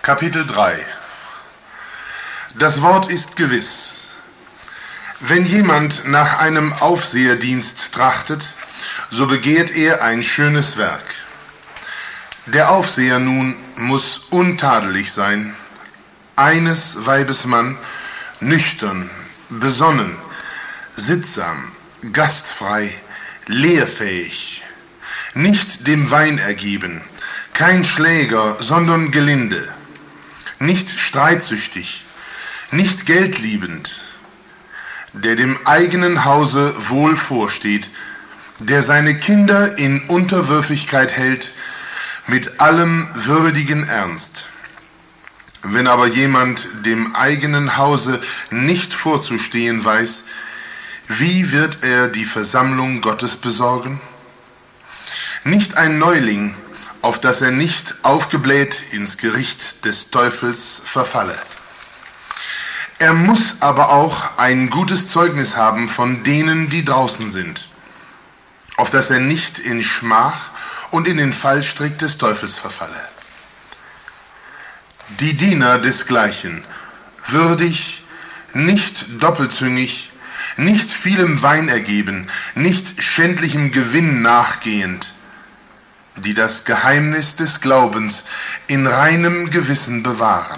Kapitel 3. Das Wort ist gewiss. Wenn jemand nach einem Aufseherdienst trachtet, so begehrt er ein schönes Werk. Der Aufseher nun muss untadelig sein, eines Weibes Mann, nüchtern, besonnen, sittsam, gastfrei, lehrfähig, nicht dem Wein ergeben, kein Schläger, sondern gelinde, nicht streitsüchtig, nicht geldliebend, der dem eigenen Hause wohl vorsteht, der seine Kinder in Unterwürfigkeit hält, mit allem würdigen Ernst. Wenn aber jemand dem eigenen Hause nicht vorzustehen weiß, wie wird er die Versammlung Gottes besorgen? Nicht ein Neuling, auf dass er nicht aufgebläht ins Gericht des Teufels verfalle. Er muss aber auch ein gutes Zeugnis haben von denen, die draußen sind, auf dass er nicht in Schmach und in den Fallstrick des Teufels verfalle. Die Diener desgleichen, würdig, nicht doppelzüngig, nicht vielem Wein ergeben, nicht schändlichem Gewinn nachgehend, die das Geheimnis des Glaubens in reinem Gewissen bewahren.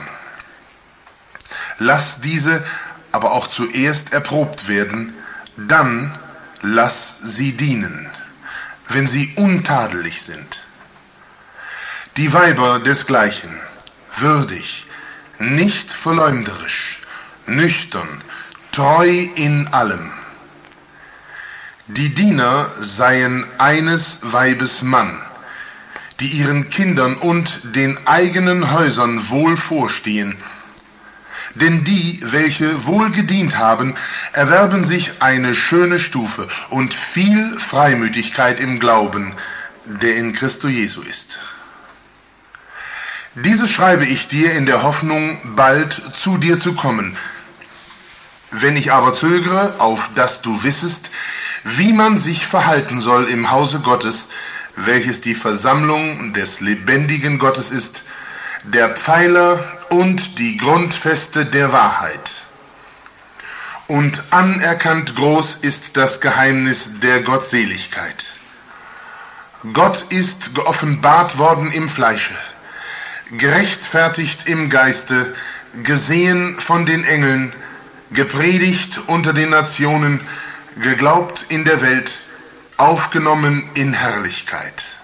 Lass diese aber auch zuerst erprobt werden, dann lass sie dienen, wenn sie untadelig sind. Die Weiber desgleichen, würdig, nicht verleumderisch, nüchtern, treu in allem. Die Diener seien eines Weibes Mann, die ihren Kindern und den eigenen Häusern wohl vorstehen. Denn die, welche wohl gedient haben, erwerben sich eine schöne Stufe und viel Freimütigkeit im Glauben, der in Christo Jesu ist. Dieses schreibe ich dir in der Hoffnung, bald zu dir zu kommen. Wenn ich aber zögere, auf dass du wissest, wie man sich verhalten soll im Hause Gottes, welches die Versammlung des lebendigen Gottes ist, der Pfeiler und die Grundfeste der Wahrheit. Und anerkannt groß ist das Geheimnis der Gottseligkeit. Gott ist geoffenbart worden im Fleische, gerechtfertigt im Geiste, gesehen von den Engeln, gepredigt unter den Nationen, geglaubt in der Welt, aufgenommen in Herrlichkeit.